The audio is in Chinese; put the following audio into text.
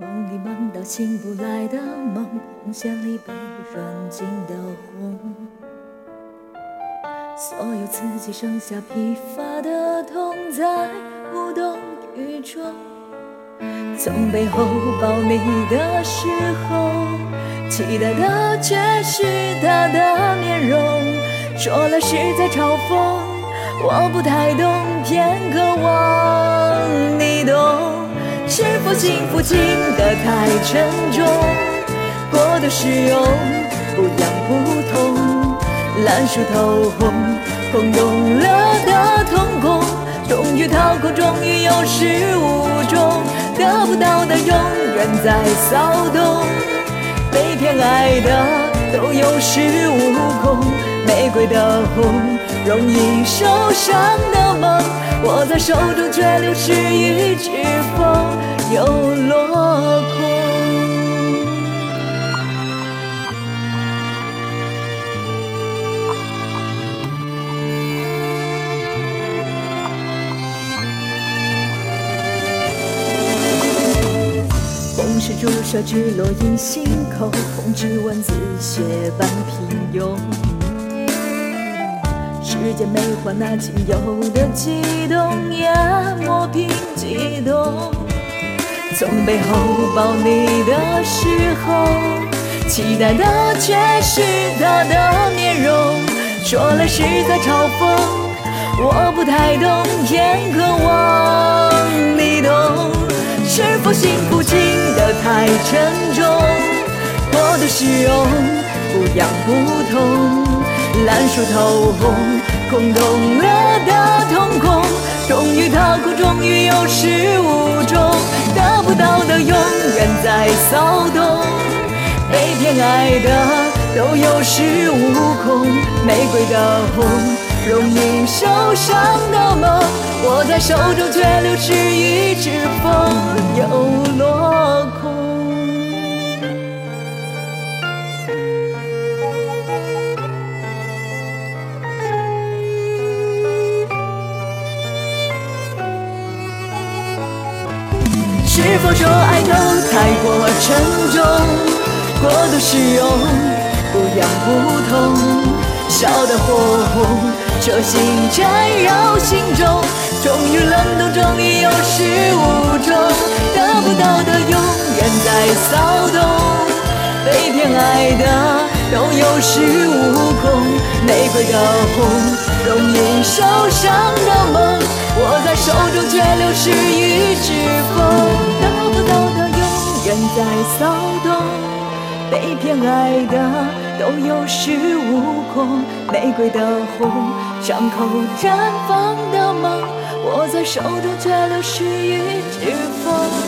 梦里梦到醒不来的梦，红线里被软禁的红，所有刺激剩下疲乏的痛，在无动于衷。从背后抱你的时候，期待的却是他的面容，说了是在嘲讽，我不太懂，偏渴望你懂。是否幸福轻得太沉重，过度使用不痒不痛，烂熟透红，空洞了的瞳孔，终于掏空，终于有始无终，得不到的永远在骚动，被偏爱的都有恃无恐，玫瑰的红，容易受伤的梦，握在手中却流失于指缝，又落空。红是朱砂痣落印心口，红指纹字血般平庸，时间没换那仅有的激动，淹没平激动。从背后抱你的时候，期待的却是他的面容，说了是在嘲讽，我不太懂，偏渴望你懂。是否幸福轻得太沉重，过度使用不痒不痛，烂熟透红，空洞了的瞳孔，终于掏空，终于有始无终，得不到的永远在骚动，被偏爱的都有恃无恐，玫瑰的红，容易受伤的梦，握在手中却流失于指缝，又落空。是否说爱都太过沉重，过度使用不痒不痛，烧得火红，彻心缠绕心中，终于冷冻，终于有始无终，得不到的永远在骚动，被偏爱的都有恃无恐，玫瑰的红，容易受伤的梦，握在手中却流失于指缝，得不到的永远在骚动，被偏爱的都有恃无恐，玫瑰的红，伤口绽放的梦，握在手中却流失于指缝。